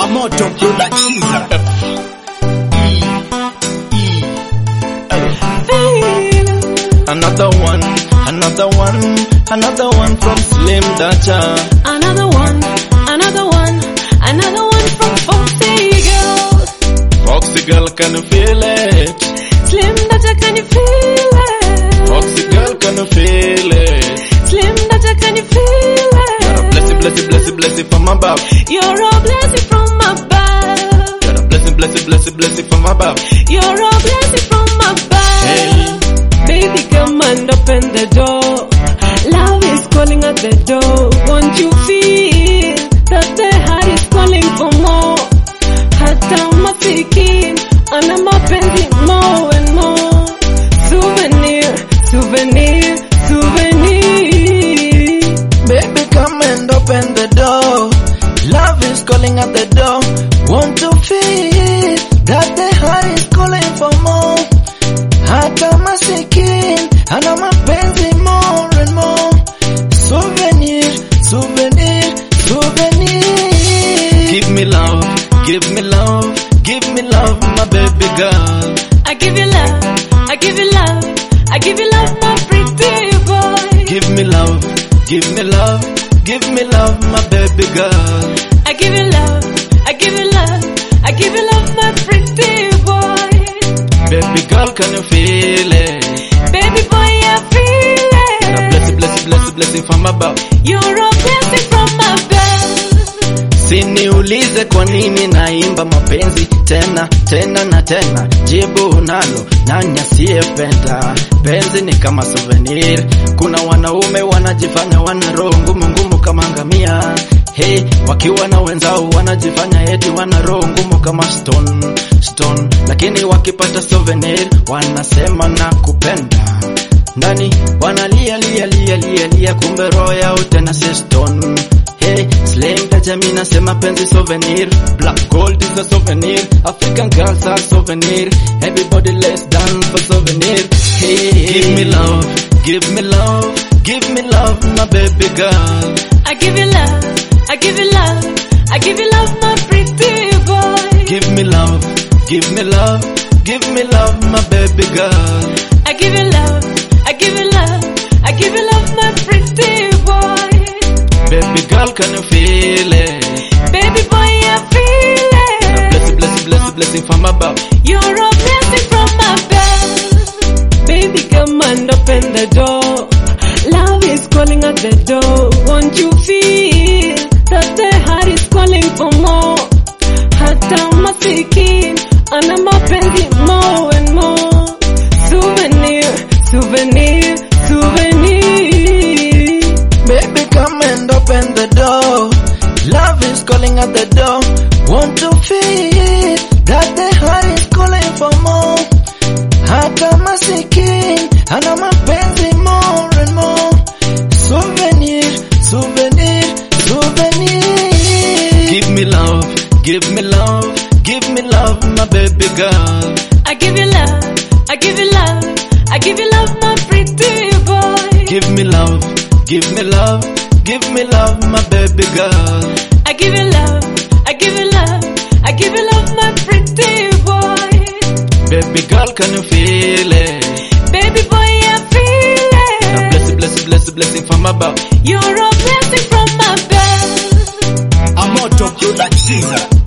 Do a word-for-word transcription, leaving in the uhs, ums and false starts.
Amoto Production. Another one, another one, another one from Slim Dacha. Another one, another one, another one from Foxy Girl. Foxy Girl, can you feel it? Slim Dacha, can you feel it? Foxy Girl, can you feel it? Slim Dacha, can you feel it? You're a blessing, blessing, blessing, blessing from above. You're a blessing from above. You're a blessing, blessing, blessing, blessing from above. You're a blessing from above. Hey. Baby, come and open the door. Love is calling at the door. Won't you feel that the heart is calling for more? Hata masikini ana mapenzi more and more. Souvenir, souvenir, souvenir. Baby, come and open the door. Love is calling at the door. Want to feel that the heart is calling for more. Hata masikini ana mapenzi more and more. Souvenir, souvenir, souvenir. Give me love, give me love, give me love, my baby girl. I give you love, I give you love, I give you love, my pretty boy. Give me love, give me love, give me love, my baby girl. I give you love, I give you love, I give you love, my pretty boy. Baby girl, can you feel it? Baby boy, I feel it. You're a blessing, blessing, blessing, blessing from above. You're a blessing from above. Siniulize kwa nini naimba mapenzi tena tena na tena, jibu nalo nani asiyependa. Penzi ni kama souvenir. Kuna wanaume wanajifanya wana roho ngumu ngumu kama ngamia. Hey, wakiwa na wenzao wanajifanya eti wana roho ngumu kama stone stone, lakini wakipata souvenir wanasema na kupenda. Ndani wanalia lia lia lia lia, kumbe roho yao tena si stone. Hey, Slim Dacha mimi nasema penzi souvenir. Black gold is a souvenir. African girls are souvenir. Everybody let's dance for souvenir. Hey, give me love, give me love, give me love, my baby girl. I give you love, I give you love, I give you love, my pretty boy. Give me love, give me love, give me love, my baby girl. I give you love, I give you love, I give you love, my pretty boy. Baby girl, can you feel it? Baby boy, I feel it. You're a blessing, blessing, blessing, blessing from above. You're a blessing from above. Baby, come and open the door. Love is calling at the door. Won't you feel that the heart is calling for more? Hata masikini ana mapenzi more and more. Souvenir, souvenir, souvenir. Baby, come and open the door. Love is calling at the door. Want to feel that the heart is calling for more. Hata masikini ana mapenzi more and more. Souvenir, souvenir, souvenir. Give me love, give me love, give me love, my baby girl. I give you love, I give you love, I give you love, my pretty boy. Give me love, give me love, give me love, my baby girl. I give you love, I give you love, I give you love, my pretty boy. Baby girl, can you feel it? Baby boy, I feel it. You're a blessing, blessing, blessing, blessing from above. You're a blessing from above. Amoto Production.